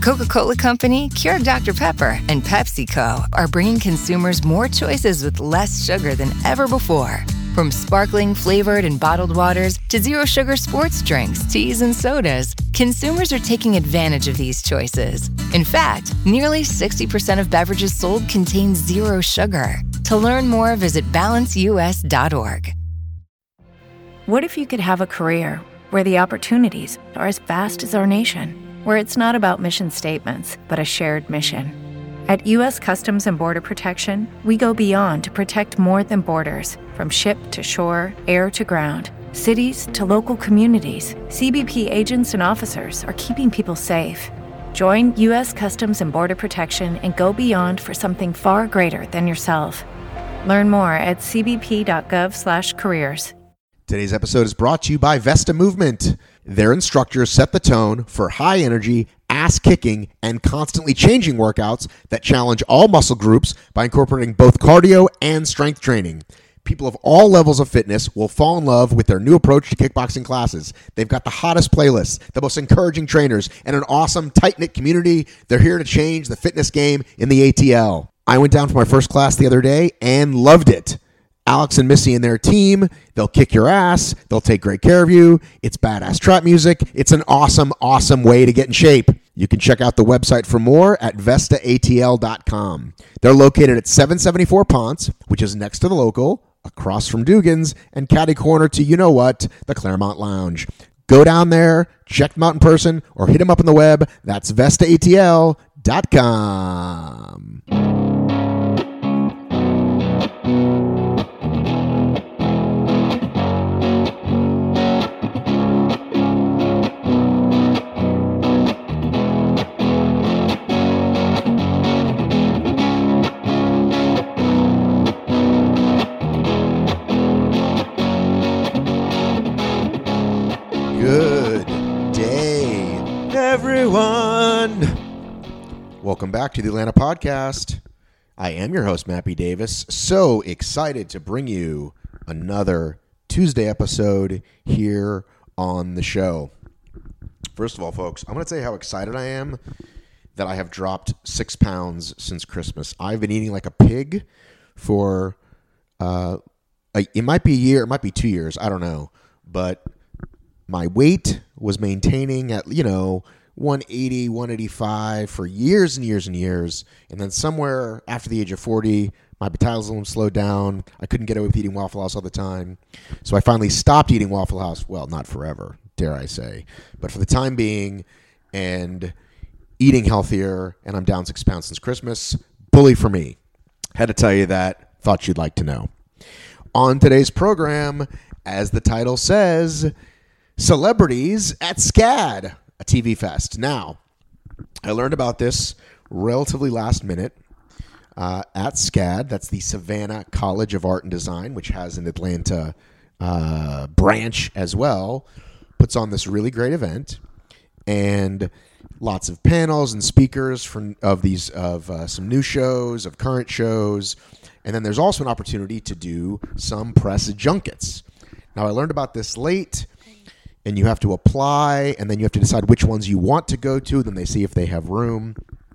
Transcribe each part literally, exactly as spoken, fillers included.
Coca-Cola Company, Keurig Doctor Pepper, and PepsiCo are bringing consumers more choices with less sugar than ever before. From sparkling, flavored, and bottled waters to zero-sugar sports drinks, teas, and sodas, consumers are taking advantage of these choices. In fact, nearly sixty percent of beverages sold contain zero sugar. To learn more, visit balance u s dot org. What if you could have a career where the opportunities are as vast as our nation, where it's not about mission statements, but a shared mission? At U S Customs and Border Protection, we go beyond to protect more than borders. From ship to shore, air to ground, cities to local communities, C B P agents and officers are keeping people safe. Join U S Customs and Border Protection and go beyond for something far greater than yourself. Learn more at c b p dot gov slash careers. Today's episode is brought to you by Vesta Movement. Their instructors set the tone for high-energy, ass-kicking, and constantly changing workouts that challenge all muscle groups by incorporating both cardio and strength training. People of all levels of fitness will fall in love with their new approach to kickboxing classes. They've got the hottest playlists, the most encouraging trainers, and an awesome, tight-knit community. They're here to change the fitness game in the A T L. I went down for my first class the other day and loved it. Alex and Missy and their team, they'll kick your ass. They'll take great care of you. It's badass trap music. It's an awesome, awesome way to get in shape. You can check out the website for more at vesta a t l dot com. They're located at seven seventy-four Ponce, which is next to the local, across from Dugan's, and catty corner to, you know what, the Claremont Lounge. Go down there, check them out in person, or hit them up on the web. That's vesta a t l dot com. Good day, everyone. Welcome back to the Atlanta Podcast. I am your host, Matt B. Davis. So excited to bring you another Tuesday episode here on the show. First of all, folks, I'm going to tell you how excited I am that I have dropped six pounds since Christmas. I've been eating like a pig for, uh, a, it might be a year, it might be two years, I don't know, but my weight was maintaining at, you know, one eighty, one eighty-five for years and years and years. And then somewhere after the age of forty, my metabolism slowed down. I couldn't get away with eating Waffle House all the time. So I finally stopped eating Waffle House. Well, not forever, dare I say. But for the time being, and eating healthier, and I'm down six pounds since Christmas. Bully for me. Had to tell you that. Thought you'd like to know. On today's program, as the title says, Celebrities at SCAD, a T V fest. Now, I learned about this relatively last minute uh, at SCAD. That's the Savannah College of Art and Design, which has an Atlanta uh, branch as well. Puts on this really great event, and lots of panels and speakers from of these of uh, some new shows, of current shows, and then there's also an opportunity to do some press junkets. Now, I learned about this late. And you have to apply, and then you have to decide which ones you want to go to. Then they see if they have room.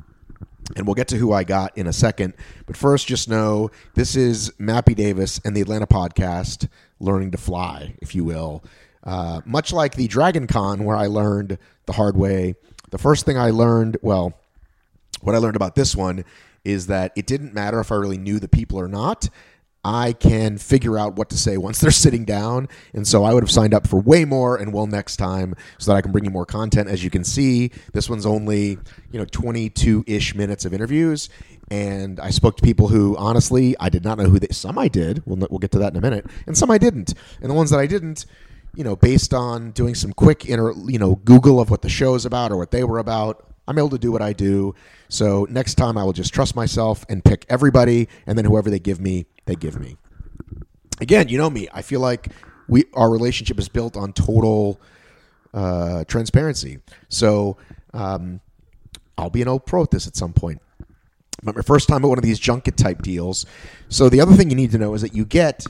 And we'll get to who I got in a second. But first, just know this is Mappy Davis and the Atlanta Podcast, learning to fly, if you will. Uh, much like the Dragon Con, where I learned the hard way. The first thing I learned, well, what I learned about this one is that it didn't matter if I really knew the people or not. I can figure out what to say once they're sitting down. And so I would have signed up for way more and will next time so that I can bring you more content. As you can see, this one's only, you know, twenty-two-ish minutes of interviews. And I spoke to people who, honestly, I did not know who they, some I did. We'll, we'll get to that in a minute. And some I didn't. And the ones that I didn't, you know, based on doing some quick, inter, you know, Google of what the show is about or what they were about, I'm able to do what I do. So next time I will just trust myself and pick everybody, and then whoever they give me, they give me. Again, you know me. I feel like we our relationship is built on total uh, transparency. So um, I'll be an old pro at this at some point. But my first time at one of these junket type deals. So the other thing you need to know is that you get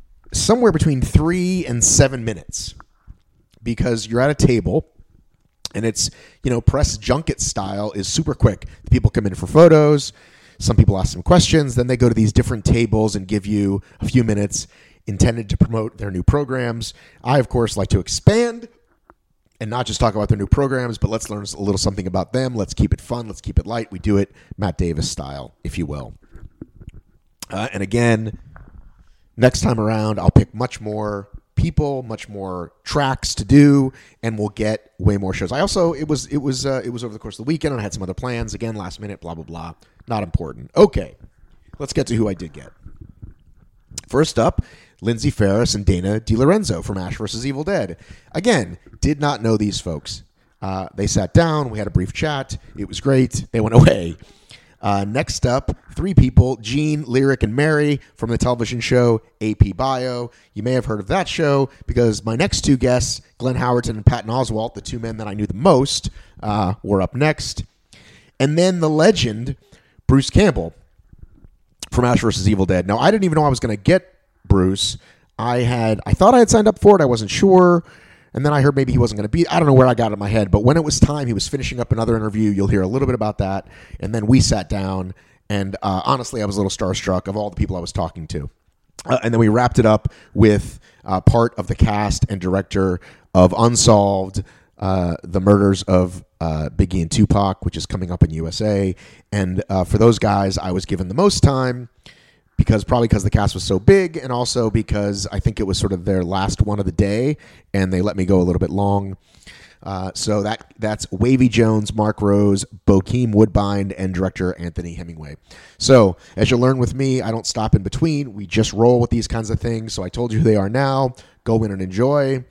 somewhere between three and seven minutes because you're at a table And it's, you know, press junket style is super quick. The people come in for photos. Some people ask them questions. Then they go to these different tables and give you a few minutes intended to promote their new programs. I, of course, like to expand and not just talk about their new programs, but let's learn a little something about them. Let's keep it fun. Let's keep it light. We do it Matt Davis style, if you will. Uh, and again, next time around, I'll pick much more people, much more tracks to do, and we'll get way more shows. I also, it was, it was, uh, it was over the course of the weekend, and I had some other plans. Again, last minute, blah, blah, blah. Not important. Okay, let's get to who I did get. First up, Lindsay Ferris and Dana DiLorenzo from Ash versus Evil Dead. Again, did not know these folks. Uh, they sat down. We had a brief chat. It was great. They went away. Uh, next up, three people, Gene, Lyric, and Mary from the television show A P Bio. You may have heard of that show because my next two guests, Glenn Howerton and Patton Oswalt, the two men that I knew the most, uh, were up next. And then the legend, Bruce Campbell from Ash versus Evil Dead. Now, I didn't even know I was going to get Bruce. I had, I thought I had signed up for it. I wasn't sure. And then I heard maybe he wasn't going to be, I don't know where I got it in my head, but when it was time, he was finishing up another interview. You'll hear a little bit about that. And then we sat down, and uh, honestly, I was a little starstruck of all the people I was talking to. Uh, and then we wrapped it up with uh, part of the cast and director of Unsolved, uh, The Murders of uh, Biggie and Tupac, which is coming up in U S A. And uh, for those guys, I was given the most time. Because probably because the cast was so big, and also because I think it was sort of their last one of the day, and they let me go a little bit long. Uh, so that that's Wavy Jones, Mark Rose, Bokeem Woodbine, and director Anthony Hemingway. So as you'll learn with me, I don't stop in between. We just roll with these kinds of things. So I told you who they are now. Go in and enjoy.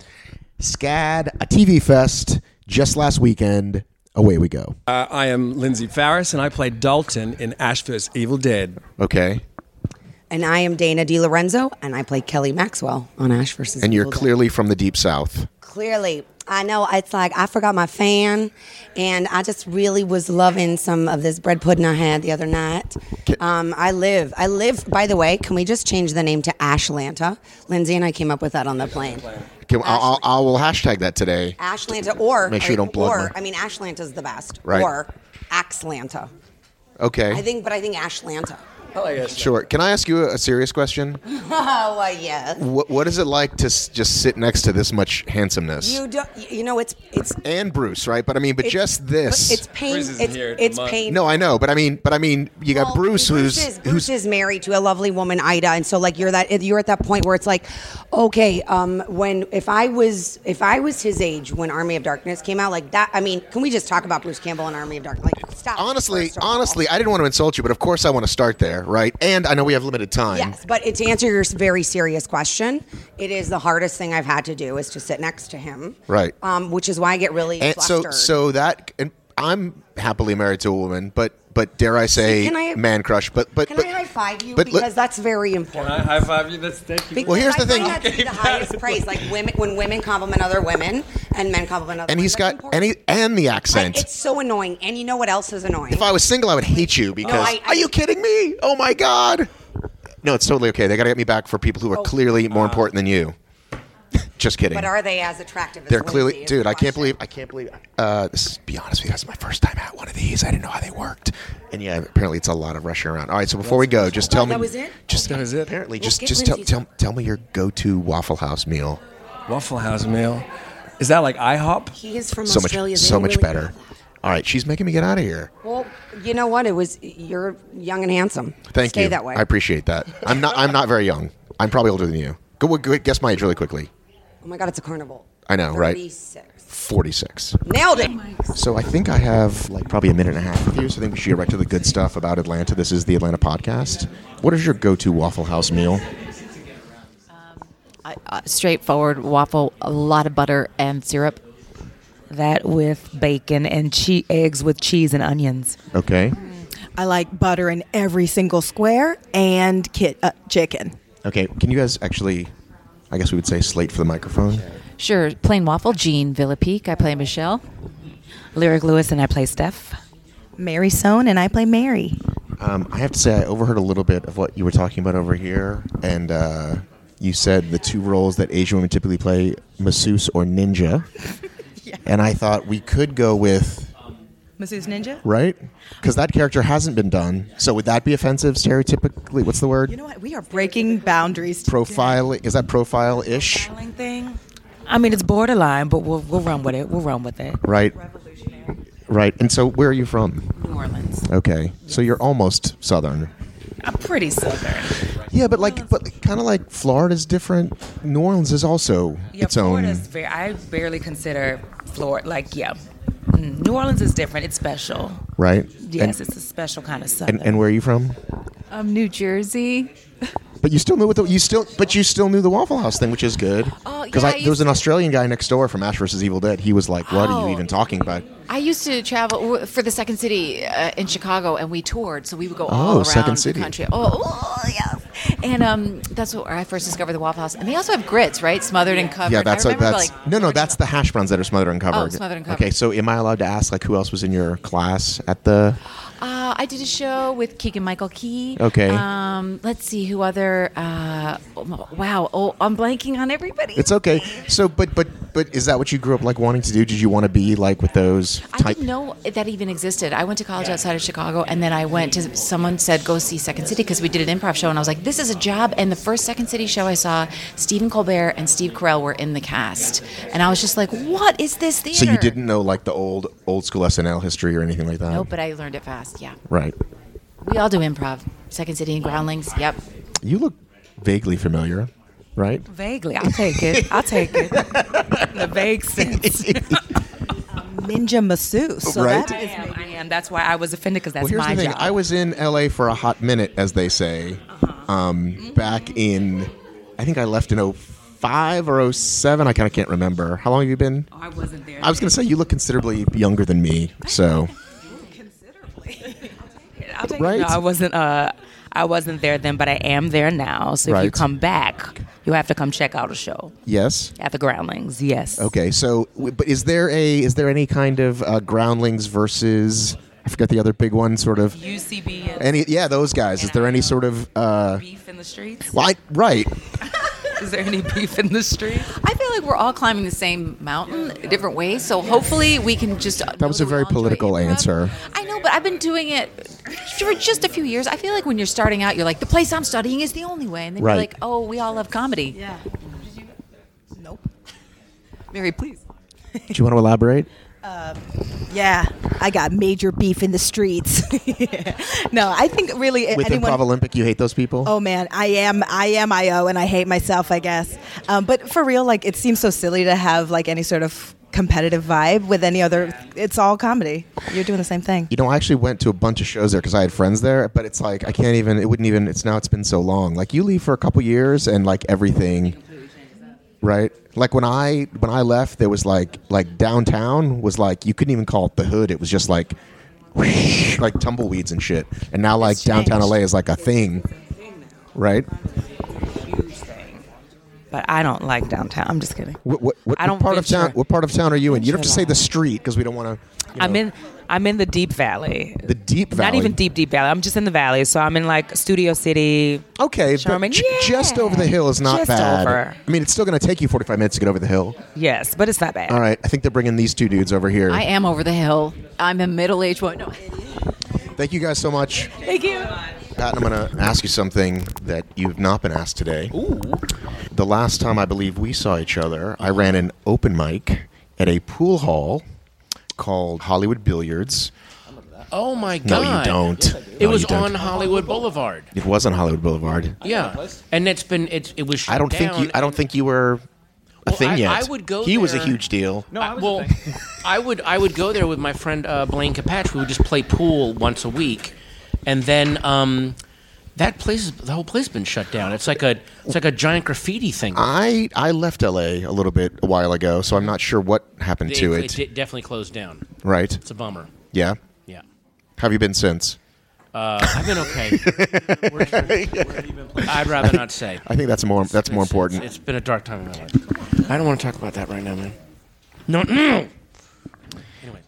SCAD, a T V fest just last weekend. Away we go. Uh, I am Lindsay Ferris, and I played Dalton in Ash versus Evil Dead. Okay. And I am Dana DiLorenzo, and I play Kelly Maxwell on Ash versus And you're Evil Dead. clearly from the Deep South. Clearly. I know. It's like I forgot my fan, and I just really was loving some of this bread pudding I had the other night. Um, I live. I live, by the way, can we just change the name to Ashlanta? Lindsay and I came up with that on the plane. Okay, I'll, I'll, I will hashtag that today. Ashlanta, or... Make sure you don't blood Or, my- I mean, Ashlanta's the best. Right. Or Axlanta. Okay. I think, but I think Ashlanta. Oh, I guess. Sure. Can I ask you a, a serious question? Oh, uh, yes. What, what is it like to s- just sit next to this much handsomeness? You do, you know, it's it's And Bruce, right? But I mean, but it's- just this. but it's pain. Bruce isn't It's here it's tomorrow. pain. No, I know, but I mean, but I mean, you got Well, Bruce, who's is, Bruce who's is married to a lovely woman, Ida, and so like you're that you're at that point where it's like, okay, um, when if I was if I was his age when Army of Darkness came out, like that. I mean, can we just talk about Bruce Campbell and Army of Darkness? Like, stop. honestly, first of all. honestly, I didn't want to insult you, but of course I want to start there, right? And I know we have limited time. Yes, but to answer your very serious question, it is the hardest thing I've had to do is to sit next to him, Right. Um, which is why I get really And so, flustered. so that, and I'm happily married to a woman, but but dare I say, Can I- man crush. But but Can but I high five you but let- because that's very important. Can I high five you? That's thank you. Because Well, here's I the thing. find that to be the highest praise. Like women, when women compliment other women and men compliment other and women, he's that's got important. and he and the I- accent. it's so annoying. And you know what else is annoying? If I was single, I would hate you because. I- I- are you kidding me? Oh my god! No, it's totally okay. They got to get me back for people who are Oh. clearly more important than you. Just kidding. But are they as attractive as They're Lindsay clearly, is dude. the I can't question. believe. I can't believe. Uh, this is, be honest with you, this is my first time at one of these. I didn't know how they worked, and yeah, apparently it's a lot of rushing around. All right, so before we go, just tell Oh, me. that was it? Just That was it? Apparently, Well, just get just tell, Lindsay's- tell tell me your go-to Waffle House meal. Waffle House meal. Is that like IHOP? He is from So much, Australia. They so don't much really better. have that. All right, she's making me get out of here. Well, you know what? It was you're young and handsome. Thank Stay you. that way. I appreciate that. I'm not. I'm not very young. I'm probably older than you. Go, go guess my age really quickly. Oh my God, it's a carnival. I know, right? thirty-six. forty-six. Nailed it. So I think I have like probably a minute and a half with you. So I think we should get right to the good stuff about Atlanta. This is the Atlanta podcast. What is your go-to Waffle House meal? I, uh, straightforward waffle, a lot of butter and syrup. That with bacon and che- eggs with cheese and onions. Okay. I like butter in every single square and kit, uh, chicken. Okay. Can you guys actually, I guess we would say slate for the microphone? Sure, plain waffle. Jean Villapeak. I play Michelle. Lyric Lewis and I play Steph. Mary Sohn and I play Mary. Um, I have to say I overheard a little bit of what you were talking about over here, and uh, you said the two roles that Asian women typically play, masseuse or ninja. And I thought we could go with Masseuse Ninja? right because that character hasn't been done. So would that be offensive? Stereotypically, what's the word? You know what? We are breaking boundaries. Profile is that profile-ish? Styling thing. I mean, it's borderline, but we'll we'll run with it. We'll run with it. Right. Right. And so, where are you from? New Orleans. Okay, so you're almost Southern. I'm pretty southern. Yeah, but like, but kind of like Florida's different. New Orleans is also Yeah, its own. Florida's very. I barely consider Florida like yeah. Mm, New Orleans is different. It's special. Right. Yes, And, it's a special kind of southern. and, and where are you from? Um, New Jersey. But you still knew what the, you still, but you still knew the Waffle House thing, which is good. Oh, Because yeah, I there was used an Australian guy next door from Ash versus Evil Dead. He was like, "What are Oh. you even talking about?" I used to travel w- for the Second City uh, in Chicago, and we toured, so we would go Oh, all around Second the City. country. Oh, oh yeah. And um, that's where I first discovered the Waffle House. And they also have grits, right? Smothered and covered. Yeah, that's I like remember, that's like, no, no, that's the hash browns that are smothered and covered. Oh, smothered and covered. Okay, so am I allowed to ask like who else was in your class at the? Uh, I did a show with Keegan Michael Key. Okay. Um, let's see who other. Uh, oh, wow. Oh, I'm blanking on everybody. It's okay. So, but but but is that what you grew up like wanting to do? Did you want to be like with those I type? didn't know that even existed. I went to college outside of Chicago, and then I went to. Someone said go see Second City because we did an improv show, and I was like, this is a job. And the first Second City show I saw, Stephen Colbert and Steve Carell were in the cast, and I was just like, what is this theater? So you didn't know like the old old school S N L history or anything like that? Nope, but I learned it fast. Yeah, Right. we all do improv. Second City and Groundlings. Yep. You look vaguely familiar, right? Vaguely, I'll take it. I'll take it. In the vague sense. Ninja masseuse. So Right. that I is am. I am. That's why I was offended because that's Well, here's my the thing. job. I was in L A for a hot minute, as they say, um, back in. I think I left in oh five or oh seven. I kind of can't remember. How long have you been? I wasn't there. I was going to say you look considerably younger than me. So I'll take Right? it. No, I wasn't. Uh, I wasn't there then, but I am there now. So if you Right. come back, you have to come check out a show yes. at the Groundlings. Yes. Okay. So, w- but is there a is there any kind of uh, Groundlings versus I forget the other big one, sort of U C B and any yeah those guys? Is there any sort of uh, beef in the streets? well, I, right? Is there any beef in the streets? I feel like we're all climbing the same mountain, different ways. So hopefully we can just. That was a very political answer. I know, but I've been doing it for just a few years. I feel like when you're starting out, you're like, the place I'm studying is the only way, and then Right. you're like, oh, we all love comedy. Yeah. Nope. Mary, please. Do you want to elaborate? Yeah, I got major beef in the streets. No, I think really With anyone. Improv Olympic, you hate those people? Oh man, I am I am I O and I hate myself, I guess. Um, but for real, like it seems so silly to have like any sort of competitive vibe with any other. It's all comedy. You're doing the same thing. You know, I actually went to a bunch of shows there because I had friends there, but it's like I can't even. It wouldn't even. It's now. It's been so long. Like you leave for a couple years, and like everything, right? Like when I when I left, there was like like downtown was like you couldn't even call it the hood. It was just like whoosh, like tumbleweeds and shit. And now like downtown L A is like a thing, right? But I don't like downtown. I'm just kidding. What, what, what I don't part of town? venture- What part of town are you in? You don't have to venture say the along. street because we don't want to. I'm in. I'm in the Deep Valley. the deep valley. Not even deep, deep valley. I'm just in the valley. So I'm in like Studio City. Okay, Sherman. but j- Yeah. just over the hill is not Just bad. over. I mean, it's still going to take you forty-five minutes to get over the hill. Yes, but it's not bad. All right, I think they're bringing these two dudes over here. I am over the hill. I'm a middle-aged one. No. Thank you guys so much. Thank you. Pat, I'm going to ask you something that you've not been asked today. Ooh. The last time I believe we saw each other, I ran an open mic at a pool hall called Hollywood Billiards. Oh my No, God! you don't. It No, was you don't. on Hollywood Boulevard. It was on Hollywood Boulevard. Yeah, and it's been it's it was. Shut I don't think down you. I don't think you were a Well, thing I- yet. I would go He was a there- huge deal. No, I, well, I would I would go there with my friend uh, Blaine Capatch. We would just play pool once a week, and then um, that place is, the whole place has been shut down. It's like a it's like a giant graffiti thing. I I left L A a little bit a while ago, so I'm not sure what happened to it. It, it definitely closed down. Right? It's a bummer. Yeah. Yeah. How have you been since? Uh, I've been okay. Where's your- where have you been? I'd rather not say. I think that's more. That's more It's- important. It's, it's been a dark time in my life. I don't want to talk about that right now, man. No, no. Anyway.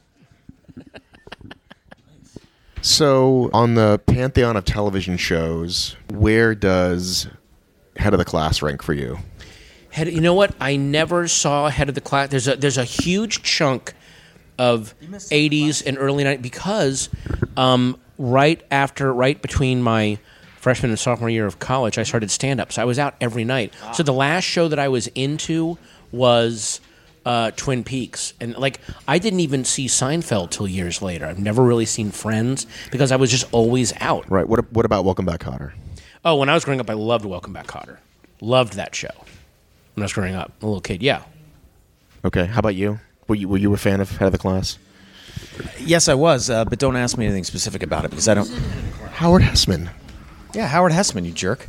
So, on the pantheon of television shows, where does Head of the Class rank for you? Head, you know what? I never saw Head of the Class. There's a there's a huge chunk of eighties and early nineties because um, right after, right between my freshman and sophomore year of college, I started stand-up. So I was out every night. Ah. So the last show that I was into was uh, Twin Peaks. And, like, I didn't even see Seinfeld till years later. I've never really seen Friends because I was just always out. Right. What What about Welcome Back, Kotter? Oh, when I was growing up, I loved Welcome Back, Kotter. Loved that show when I was growing up. A little kid, yeah. Okay. How about you? Were you, were you a fan of Head of the Class? Yes, I was, uh, but don't ask me anything specific about it because I don't... Howard Hessman. Yeah, Howard Hessman, you jerk.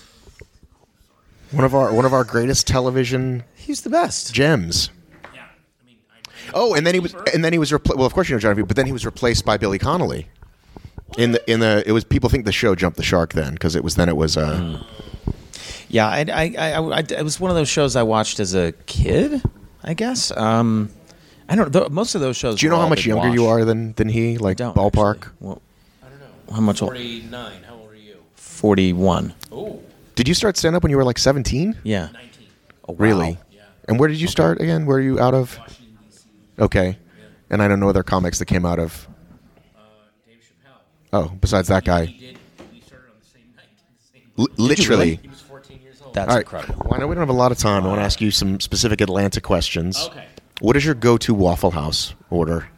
One of our one of our greatest television. He's the best. Gems. Yeah, I mean, I oh, and then he was, and then he was, repl- well, of course you know Johnny, but then he was replaced by Billy Connolly. In the in the, it was people think the show jumped the shark then because it was then it was. Uh, mm. Yeah, I, I, I, I, it was one of those shows I watched as a kid. I guess. Um, I don't. Th- most of those shows. Do you know how much younger wash. you are than than he? Like ballpark. Well, I don't know. How much? forty-nine. How old are you? forty-one. Oh. Did you start stand up when you were like seventeen? Yeah. nineteen. Oh, wow. Really? Yeah. And where did you okay. start again? Where are you out of? Washington, D C. Okay. Yeah. And I don't know other comics that came out of. Uh, Dave Chappelle. Oh, besides that guy. He did. We started on the same night. The same L- literally. Really? He was fourteen years old. That's All right. incredible. Well, I know we don't have a lot of time. I want to ask you some specific Atlanta questions. Okay. What is your go-to Waffle House order?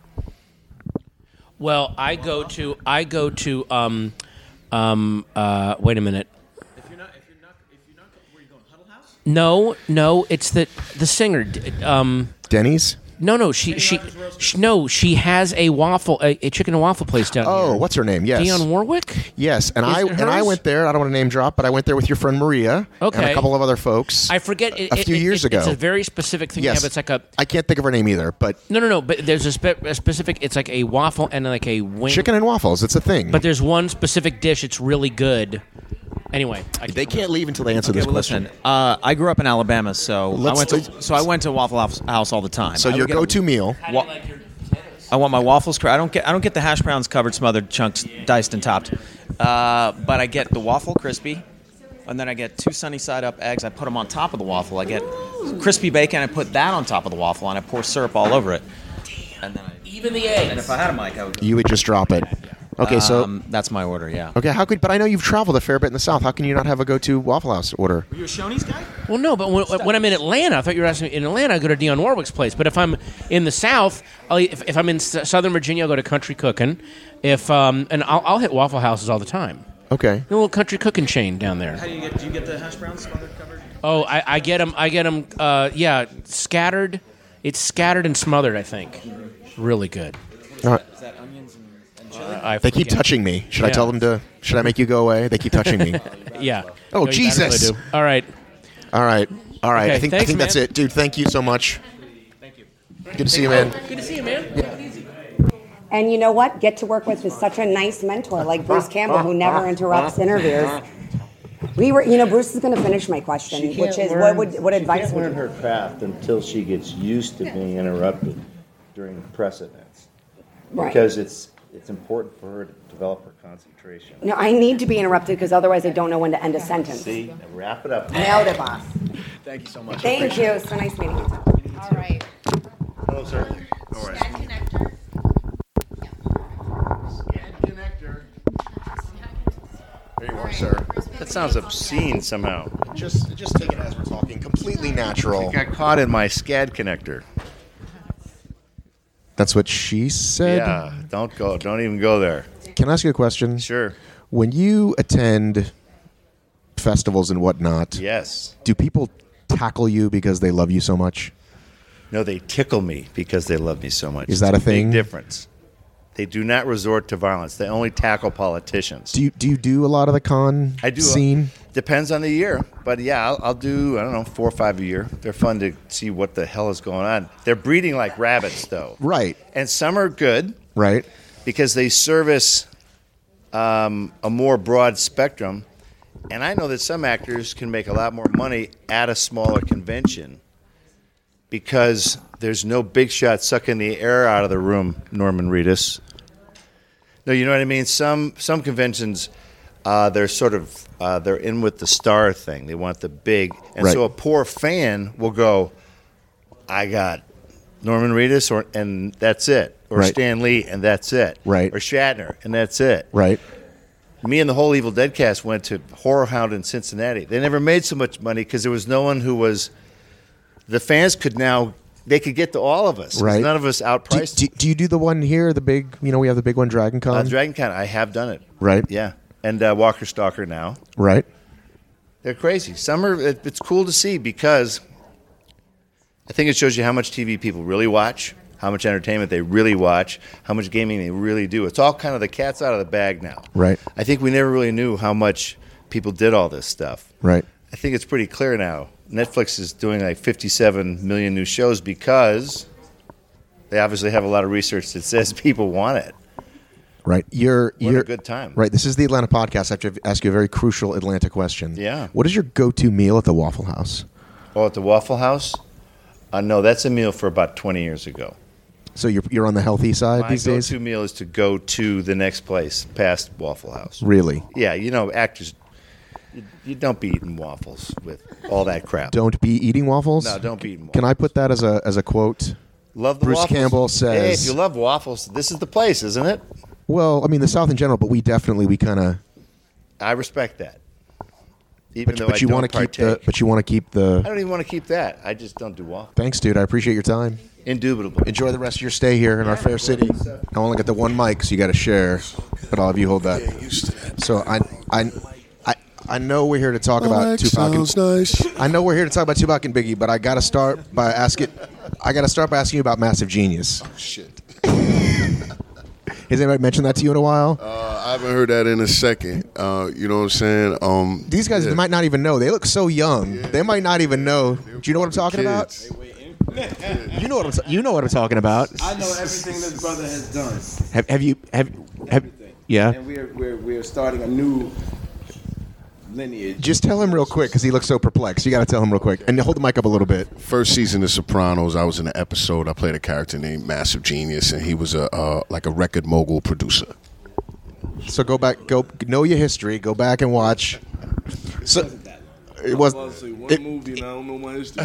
Well, I go to I go to um um uh wait a minute. If you're not if you're not if you're not where are you going? Huddle House? No, no, it's the the singer um Denny's? No, no, she she, she no, she has a waffle a, a chicken and waffle place down Oh, here. what's her name? Yes. Dionne Warwick? Yes, and Is I it and I hers? went there. I don't want to name drop, but I went there with your friend Maria and Okay. a couple of other folks. I forget it, a few it, years it, ago. It's a very specific thing. Yes. Yeah, but it's like a I can't think of her name either, but No, no, no, but there's a, spe- a specific it's like a waffle and like a wing. chicken and waffles. It's a thing. But there's one specific dish it's really good. Anyway, I they can't leave until they answer Okay, this well, question. listen. Uh, I grew up in Alabama, so I Let's- went to so I went to Waffle House, House all the time. So I your would get a- go-to meal. Wa- I want my waffles. cr- I don't get. I don't get the hash browns covered, smothered, chunks, diced, and topped. Uh, but I get the waffle crispy, and then I get two sunny side up eggs. I put them on top of the waffle. I get crispy bacon. I put that on top of the waffle, and I pour syrup all over it. And then I, even the eggs. and if I had a mic, I would. You would just drop it. Okay, so Um, that's my order. Yeah. okay, how could? But I know you've traveled a fair bit in the South. How can you not have a go-to Waffle House order? Were you a Shoney's guy? Well, no, but when, when I'm in Atlanta, I thought you were asking me in Atlanta, I go to Dionne Warwick's place. But if I'm in the South, I'll, if, if I'm in S- Southern Virginia, I'll go to Country Cookin'. If um, and I'll, I'll hit Waffle Houses all the time. Okay. A little country cooking chain down there. How do you get? Do you get the hash browns smothered covered? Oh, I, I get them. I get them. Uh, yeah, scattered. It's scattered and smothered. I think. Really good. All right. Is that onions and, and chili? Uh, I They keep forget. touching me. Should I Yeah. tell them to? Should I make you go away? They keep touching me. Yeah. Oh, No, you Jesus. really do. All right. All right. All right. Okay, I think I thanks, think that's man. it, dude. Thank you so much. Thank you. Good to see you, man. Good to see you, man. Take it easy. And you know what? Get to work with is such a nice mentor like Bruce Campbell, who never interrupts interviews. We were, you know, Bruce is going to finish my question, She can't which is learn- what would what she advice can't would learn you? her craft until she gets used to being interrupted during press events, Right. because it's it's important for her to develop her concentration. No, I need to be interrupted because otherwise I don't know when to end a sentence. See, now wrap it up. Nailed it, boss. Thank you so much. Thank you. So nice meeting you. All right. Hello, sir. Scan connector. Scan connector. There you are, sir. That sounds obscene somehow. Just just take it as we're talking. Completely natural. I got caught in my S C A D connector. That's what she said. Yeah, don't go. Don't even go there. Can I ask you a question? Sure. When you attend festivals and whatnot, Yes. do people tackle you because they love you so much? No, they tickle me because they love me so much. Is that It's a thing? Big difference. They do not resort to violence. They only tackle politicians. Do you do you do a lot of the con I do. scene? Depends on the year, but yeah, I'll, I'll do I don't know four or five a year. They're fun to see what the hell is going on. They're breeding like rabbits, though. Right. And some are good Right. because they service um, a more broad spectrum. And I know that some actors can make a lot more money at a smaller convention because there's no big shot sucking the air out of the room. Norman Reedus. No, you know what I mean. Some some conventions. uh, they're sort of uh, they're in with the star thing. They want the big, and Right. so a poor fan will go, "I got Norman Reedus, or and that's it, or Right. Stan Lee, and that's it, Right. or Shatner, and that's it." Right. Me and the whole Evil Dead cast went to Horror Hound in Cincinnati. They never made so much money because there was no one who was. The fans could now they could get to all of us. 'cause Right. None of us Do, outpriced. do, do you do the one here, the big, you know, we have the big one, Dragon Con? uh, Dragon Con, I have done it. Right. Yeah, and uh, Walker Stalker now. Right. They're crazy. Some are. It, it's cool to see because I think it shows you how much T V people really watch, how much entertainment they really watch, how much gaming they really do. It's all kind of the cat's out of the bag now. Right. I think we never really knew how much people did all this stuff. Right. I think it's pretty clear now. Netflix is doing like fifty-seven million new shows because they obviously have a lot of research that says people want it. Right. You're What a you're good time. Right. This is the Atlanta podcast. I have to ask you a very crucial Atlanta question. Yeah. What is your go-to meal at the Waffle House? Oh, at the Waffle House? Uh, no, that's a meal for about twenty years ago. So you're you're on the healthy side My these days? go-to meal is to go to the next place past Waffle House. Really? Yeah, you know, actors, you, you don't be eating waffles with all that crap. Don't be eating waffles? No, don't be eating waffles. Can I put that as a as a quote? Love the Bruce waffles. Campbell Hey, if says. you love waffles, this is the place, isn't it? Well, I mean the South in general, but we definitely we kind of. I respect that. Even But, though but I you don't want to keep the. partake. But you want to keep I the. don't even want to keep that. I just don't do waffles. Thanks, dude. I appreciate your time. Indubitably. Enjoy the rest of your stay here in our fair city. I only got the one mic, so you got to share. But I'll have you hold that. So I, I, I, I know we're here to talk about Mic Tupac. sounds and, nice. I know we're here to talk about Tupac and Biggie, but I got to start by asking. I got to start by asking you about Massive Genius. Oh, shit. Has anybody mentioned that to you in a while? Uh, I haven't heard that in a second. Uh, you know what I'm saying? Um, These guys yeah. might not even know. They look so young. They might not even know. Do you know what I'm talking Kids. about? You know what I'm. ta- You know what I'm talking about. I know everything this brother has done. Have, have you? Have, have Yeah. And we're, we're, we're starting a new lineage. Just tell him real quick because he looks so perplexed. You got to tell him real quick and hold the mic up a little bit. First season of Sopranos, I was in an episode. I played a character named Massive Genius, and he was a uh, like a record mogul producer. So go back, go know your history. Go back and watch. So it was. one It, movie, and I don't know my history.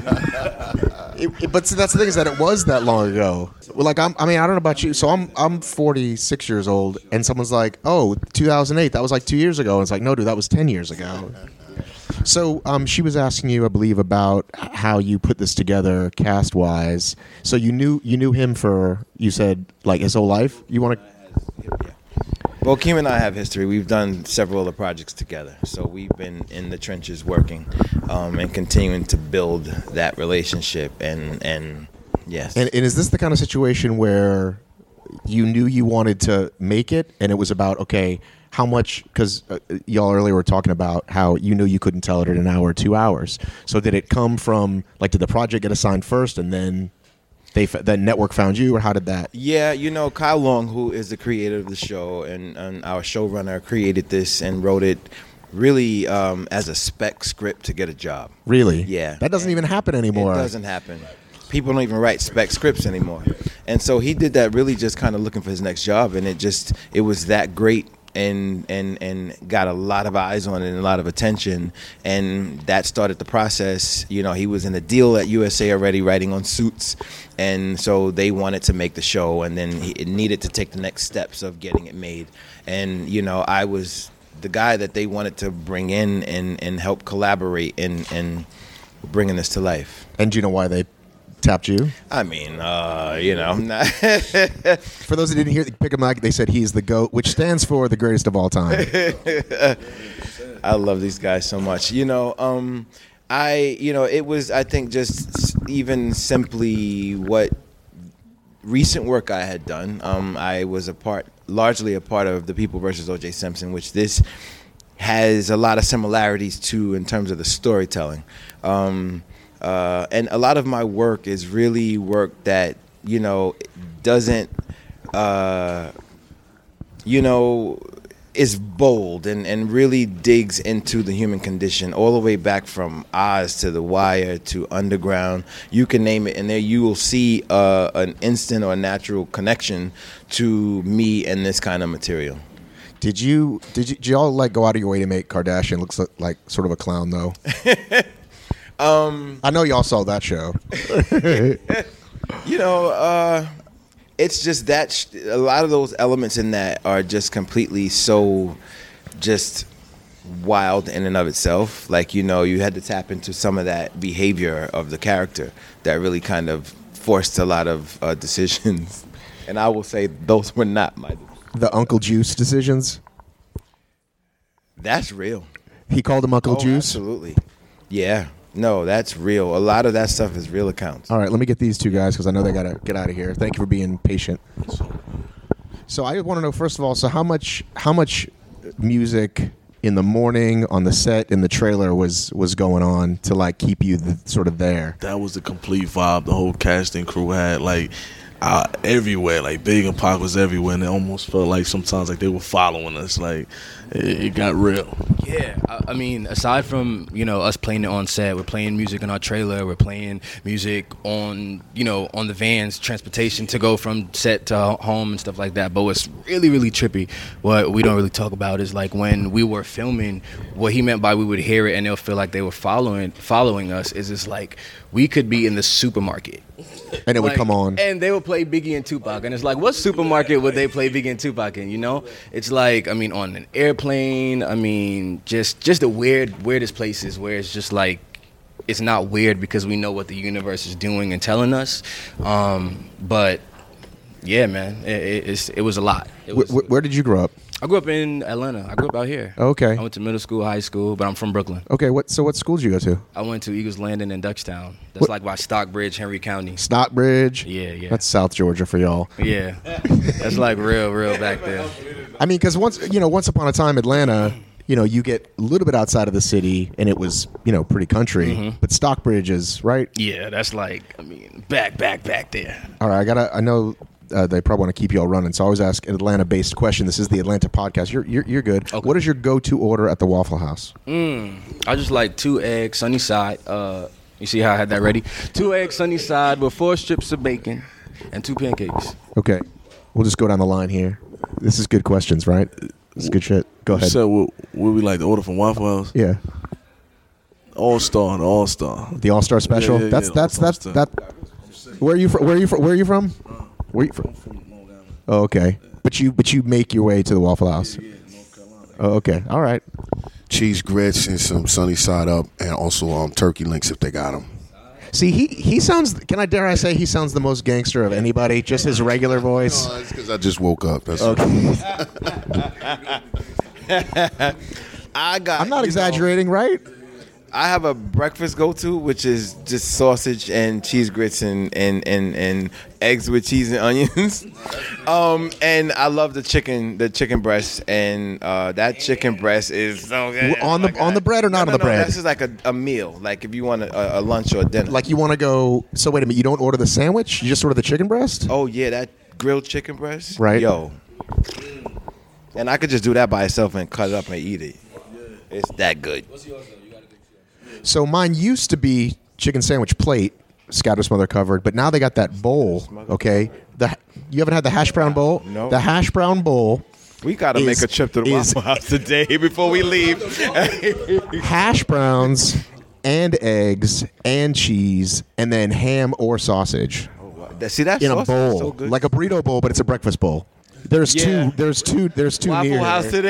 it, it- but see, that's the thing is that it was that long ago. Well, like I'm, I mean, I don't know about you. So I'm, I'm forty-six years old, and someone's like, "Oh, two thousand eight. That was like two years ago." And it's like, no, dude, that was ten years ago. So um, she was asking you, I believe, about how you put this together cast wise. So you knew you knew him for you said like his whole life. You want to? Well, Keem and I have history. We've done several other projects together. So we've been in the trenches working um, and continuing to build that relationship. And, and yes. And, and is this the kind of situation where you knew you wanted to make it and it was about, okay, how much, because uh, y'all earlier were talking about how you knew you couldn't tell it in an hour or two hours. So did it come from, like, did the project get assigned first and then they f- the network found you, or how did that? Yeah, you know, Kyle Long, who is the creator of the show and, and our showrunner, created this and wrote it really um, as a spec script to get a job. Really? Yeah. That doesn't even happen anymore. It doesn't happen. People don't even write spec scripts anymore. And so he did that really just kind of looking for his next job, and it just, it was that great. And, and and got a lot of eyes on it and a lot of attention, and that started the process. You know, he was in a deal at U S A already, writing on Suits, and so they wanted to make the show, and then he, it needed to take the next steps of getting it made. And you know, I was the guy that they wanted to bring in and, and help collaborate in in bringing this to life. And do you know why they tapped you? I mean, uh, you know, for those that didn't hear, pick him like they said he's the GOAT, which stands for the greatest of all time. I love these guys so much. You know, um, I, you know, it was, I think, just even simply what recent work I had done. Um, I was a part, largely a part of The People versus O J Simpson, which this has a lot of similarities to in terms of the storytelling. Um, Uh, and a lot of my work is really work that, you know, doesn't, uh, you know, is bold and, and really digs into the human condition all the way back from Oz to The Wire to Underground. You can name it, and there you will see uh, an instant or natural connection to me and this kind of material. Did you did you did y'all like go out of your way to make Kardashian look so- like sort of a clown though? um, I know y'all saw that show. You know, uh, it's just that sh- a lot of those elements in that are just completely so just wild in and of itself. Like, you know, you had to tap into some of that behavior of the character that really kind of forced a lot of uh, decisions. And I will say those were not my The Uncle Juice decisions. That's real. He called him Uncle Oh, Juice. absolutely. Yeah. No, that's real. A lot of that stuff is real accounts. All right, let me get these two guys because I know they gotta get out of here. Thank you for being patient. So I want to know first of all, so how much how much music in the morning, on the set, in the trailer was was going on to like keep you the, sort of there? That was the complete vibe the whole casting crew had. Like uh, everywhere, like Big and Pac was everywhere, and it almost felt like sometimes like they were following us. Like it, it got real. Yeah, I, I mean, aside from, you know, us playing it on set, we're playing music in our trailer, we're playing music on, you know, on the vans, transportation to go from set to home and stuff like that. But what's really, really trippy, what we don't really talk about is like when we were filming, what he meant by we would hear it and they'll feel like they were following following us is just like we could be in the supermarket. And it would Like, come on. And they would play Biggie and Tupac. And it's like, what supermarket would they play Biggie and Tupac in, you know? It's like, I mean, on an airplane, I mean, just just the weird, weirdest places where it's just like, it's not weird because we know what the universe is doing and telling us. Um, but, yeah, man, it, it, it's, it was a lot. It was, Where, where did you grow up? I grew up in Atlanta. I grew up out here. Okay. I went to middle school, high school, but I'm from Brooklyn. Okay, what? So what school did you go to? I went to Eagles Landing in Dutchtown. That's What- like by Stockbridge, Henry County. Stockbridge. Yeah, yeah. That's South Georgia for y'all. Yeah, that's like real, real back there. I mean, because once you know, once upon a time, Atlanta, you know, you get a little bit outside of the city, and it was, you know, pretty country. Mhm. But Stockbridge is right. Yeah, that's like, I mean, back, back, back there. All right, I gotta. I know uh, they probably want to keep you all running, so I always ask an Atlanta-based question. This is the Atlanta podcast. You're you're, you're good. What is your go-to order at the Waffle House? Mm, I just like two eggs, sunny side. Uh, you see how I had that ready? Two eggs, sunny side with four strips of bacon and two pancakes. Okay, we'll just go down the line here. This is good questions, right? This is good shit. Go ahead. You said what, what we like to order from Waffle House? Yeah. All Star, the All Star. The All Star Special. Yeah, yeah, that's yeah, that's All-Star that's that. Where are you from? Where are you from? Where are you from? Where you from? Oh, okay. But you but you make your way to the Waffle House. Oh, okay. All right. Cheese grits and some sunny side up, and also um, turkey links if they got them. See, he he sounds. Can I dare I say he sounds the most gangster of anybody? Just his regular voice. No, it's because I just woke up. That's I got. I'm not you exaggerating, know, right? I have a breakfast go-to, which is just sausage and cheese grits and and, and, and eggs with cheese and onions. um, and I love the chicken, the chicken breast, and uh, that chicken breast is so good. On the on the bread or not no, on the no, no, bread? That's just like a, a meal, like if you want a, a lunch or a dinner. Like you want to go. So wait a minute. You don't order the sandwich. You just order the chicken breast. Oh yeah, that grilled chicken breast. Right. Yo. And I could just do that by itself and cut it up and eat it. It's that good. So mine used to be chicken sandwich plate, scatter smother covered, but now they got that bowl. Okay, the you haven't had the hash brown bowl? No. The hash brown bowl. We got to is- make a trip to the is Waffle House today before we leave. hash browns and eggs and cheese and then ham or sausage. See that in a sausage is bowl, so good. like a burrito bowl, but it's a breakfast bowl. There's Yeah. two. There's two. There's two Waffle near House there. today.